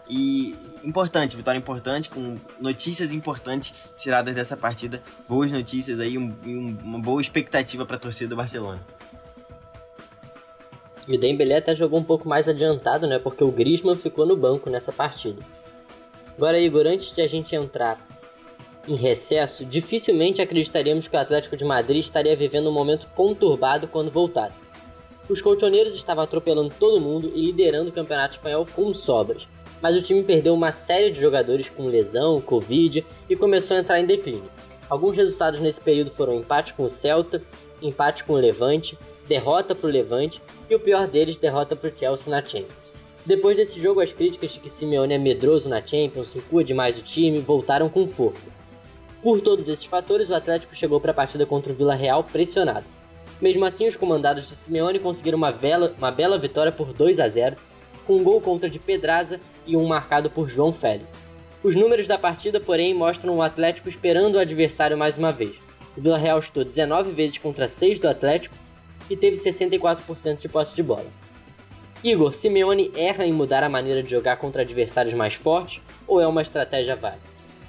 E importante, vitória importante, com notícias importantes tiradas dessa partida. Boas notícias aí, um, um, uma boa expectativa para a torcida do Barcelona. E o Dembélé até jogou um pouco mais adiantado, né? Porque o Griezmann ficou no banco nessa partida. Agora, Igor, antes de a gente entrar em recesso, dificilmente acreditaríamos que o Atlético de Madrid estaria vivendo um momento conturbado quando voltasse. Os colchoneiros estavam atropelando todo mundo e liderando o campeonato espanhol com sobras. Mas o time perdeu uma série de jogadores com lesão, Covid e começou a entrar em declínio. Alguns resultados nesse período foram empate com o Celta, empate com o Levante, derrota para o Levante e o pior deles, derrota para o Chelsea na Champions. Depois desse jogo, as críticas de que Simeone é medroso na Champions, incua demais o time, voltaram com força. Por todos esses fatores, o Atlético chegou para a partida contra o Villarreal pressionado. Mesmo assim, os comandados de Simeone conseguiram uma bela, uma bela vitória por dois a zero, com um gol contra de Pedraza e um marcado por João Félix. Os números da partida, porém, mostram o Atlético esperando o adversário mais uma vez. O Villarreal chutou dezenove vezes contra seis do Atlético e teve sessenta e quatro por cento de posse de bola. Igor, Simeone erra em mudar a maneira de jogar contra adversários mais fortes ou é uma estratégia válida?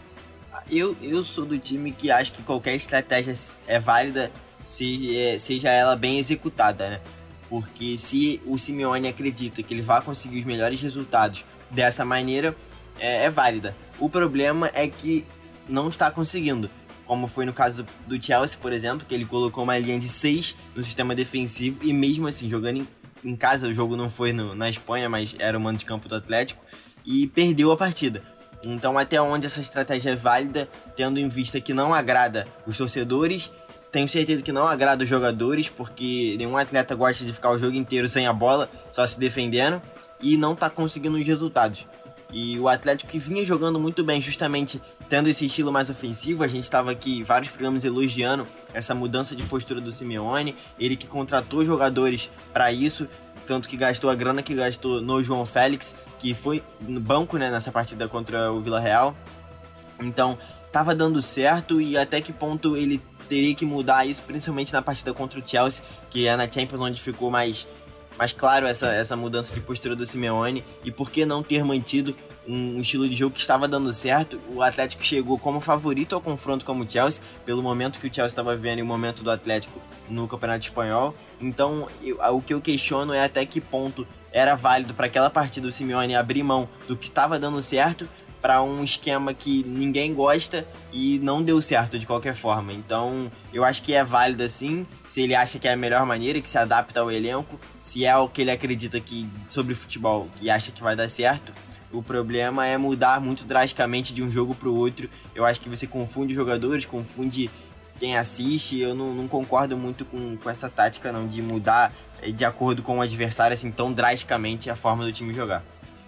Eu, eu sou do time que acho que qualquer estratégia é válida, seja, seja ela bem executada, né? Porque se o Simeone acredita que ele vai conseguir os melhores resultados dessa maneira, é, é válida. O problema é que não está conseguindo, como foi no caso do Chelsea, por exemplo, que ele colocou uma linha de seis no sistema defensivo e mesmo assim, jogando em, em casa, o jogo não foi no, na Espanha, mas era o mando de campo do Atlético, e perdeu a partida. Então, até onde essa estratégia é válida, tendo em vista que não agrada os torcedores, tenho certeza que não agrada os jogadores, porque nenhum atleta gosta de ficar o jogo inteiro sem a bola, só se defendendo, e não está conseguindo os resultados. E o Atlético que vinha jogando muito bem, justamente tendo esse estilo mais ofensivo, a gente estava aqui vários programas elogiando essa mudança de postura do Simeone, ele que contratou jogadores para isso, tanto que gastou a grana que gastou no João Félix, que foi no banco, né, nessa partida contra o Villarreal. Então, estava dando certo e até que ponto ele teria que mudar isso, principalmente na partida contra o Chelsea, que é na Champions onde ficou mais, mais claro essa, essa mudança de postura do Simeone, e por que não ter mantido um estilo de jogo que estava dando certo. O Atlético chegou como favorito ao confronto com o Chelsea, pelo momento que o Chelsea estava vivendo e o momento do Atlético no Campeonato Espanhol. Então, eu, o que eu questiono é até que ponto era válido para aquela partida o Simeone abrir mão do que estava dando certo para um esquema que ninguém gosta e não deu certo de qualquer forma. Então, eu acho que é válido assim, se ele acha que é a melhor maneira, que se adapta ao elenco, se é o que ele acredita que sobre futebol, que acha que vai dar certo. O problema é mudar muito drasticamente de um jogo para o outro. Eu acho que você confunde os jogadores, confunde quem assiste. Eu não, não concordo muito com, com essa tática não, de mudar de acordo com o adversário assim, tão drasticamente a forma do time jogar.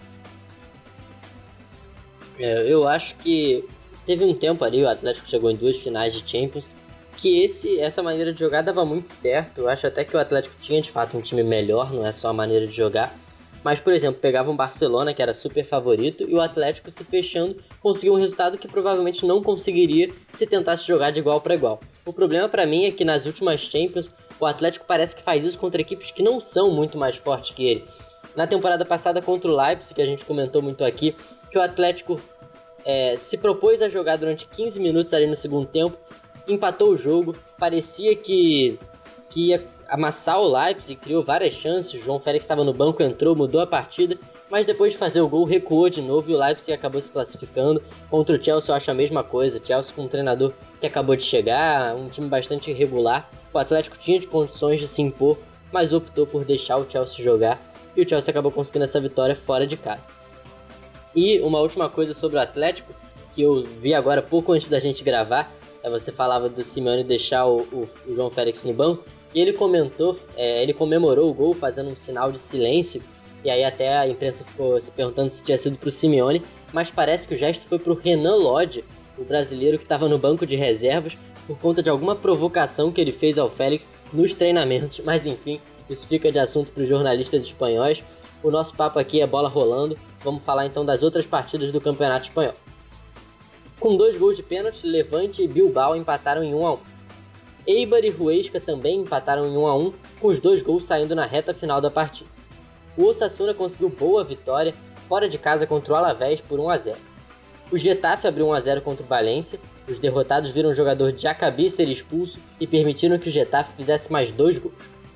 É, eu acho que teve um tempo ali, o Atlético chegou em duas finais de Champions, que esse, essa maneira de jogar dava muito certo. Eu acho até que o Atlético tinha de fato um time melhor, não é só a maneira de jogar. Mas, por exemplo, pegava um Barcelona, que era super favorito, e o Atlético se fechando conseguiu um resultado que provavelmente não conseguiria se tentasse jogar de igual para igual. O problema para mim é que nas últimas Champions, o Atlético parece que faz isso contra equipes que não são muito mais fortes que ele. Na temporada passada contra o Leipzig, que a gente comentou muito aqui, que o Atlético é, se propôs a jogar durante quinze minutos ali no segundo tempo, empatou o jogo, parecia que, que ia amassar o Leipzig, criou várias chances, o João Félix estava no banco, entrou, mudou a partida, mas depois de fazer o gol recuou de novo e o Leipzig acabou se classificando. Contra o Chelsea eu acho a mesma coisa, Chelsea com um treinador que acabou de chegar, um time bastante irregular, o Atlético tinha de condições de se impor, mas optou por deixar o Chelsea jogar e o Chelsea acabou conseguindo essa vitória fora de casa. E uma última coisa sobre o Atlético, que eu vi agora pouco antes da gente gravar, é você falava do Simeone deixar o, o, o João Félix no banco, e ele comentou, é, ele comemorou o gol fazendo um sinal de silêncio, e aí até a imprensa ficou se perguntando se tinha sido pro Simeone, mas parece que o gesto foi pro Renan Lodge, o brasileiro que estava no banco de reservas, por conta de alguma provocação que ele fez ao Félix nos treinamentos, mas enfim, isso fica de assunto para os jornalistas espanhóis. O nosso papo aqui é bola rolando, vamos falar então das outras partidas do Campeonato Espanhol. Com dois gols de pênalti, Levante e Bilbao empataram em um a um. Eibar e Huesca também empataram em um a um, com os dois gols saindo na reta final da partida. O Osasuna conseguiu boa vitória, fora de casa contra o Alavés por um a zero. O Getafe abriu um a zero contra o Valência, os derrotados viram o jogador Diacabí ser expulso e permitiram que o Getafe fizesse mais dois gols.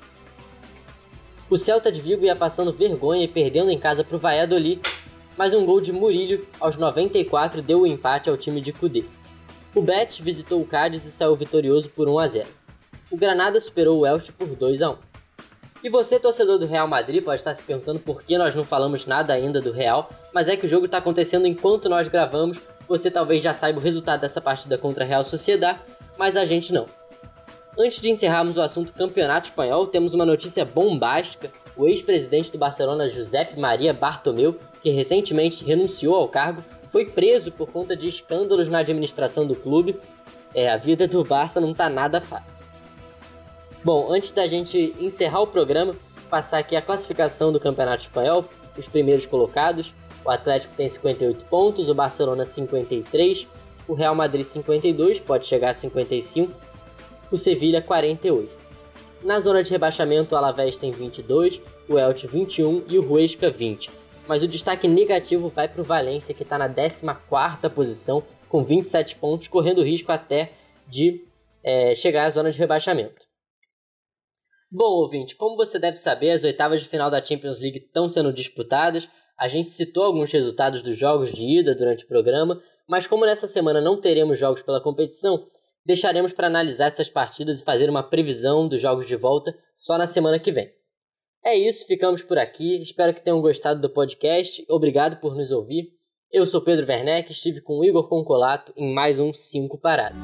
O Celta de Vigo ia passando vergonha e perdendo em casa para o Valladolid, mas um gol de Murillo aos noventa e quatro deu o empate ao time de Kudê. O Betis visitou o Cádiz e saiu vitorioso por um a zero. O Granada superou o Elche por dois a um. E você, torcedor do Real Madrid, pode estar se perguntando por que nós não falamos nada ainda do Real, mas é que o jogo está acontecendo enquanto nós gravamos. Você talvez já saiba o resultado dessa partida contra a Real Sociedad, mas a gente não. Antes de encerrarmos o assunto Campeonato Espanhol, temos uma notícia bombástica. O ex-presidente do Barcelona, Josep Maria Bartomeu, que recentemente renunciou ao cargo, foi preso por conta de escândalos na administração do clube. É, a vida do Barça não tá nada fácil. Bom, antes da gente encerrar o programa, passar aqui a classificação do Campeonato Espanhol, os primeiros colocados. O Atlético tem cinquenta e oito pontos, o Barcelona cinquenta e três, o Real Madrid cinquenta e dois, pode chegar a cinquenta e cinco, o Sevilha quarenta e oito. Na zona de rebaixamento, o Alavés tem vinte e dois, o Elche vinte e um e o Huesca vinte. Mas o destaque negativo vai para o Valência, que está na décima quarta posição, com vinte e sete pontos, correndo risco até de é, chegar à zona de rebaixamento. Bom, ouvinte, como você deve saber, as oitavas de final da Champions League estão sendo disputadas. A gente citou alguns resultados dos jogos de ida durante o programa, mas como nessa semana não teremos jogos pela competição, deixaremos para analisar essas partidas e fazer uma previsão dos jogos de volta só na semana que vem. É isso, ficamos por aqui. Espero que tenham gostado do podcast. Obrigado por nos ouvir. Eu sou Pedro Werneck, estive com o Igor Concolato em mais um cinco Paradas.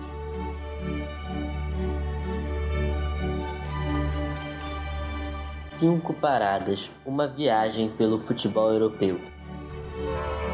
cinco Paradas, uma viagem pelo futebol europeu.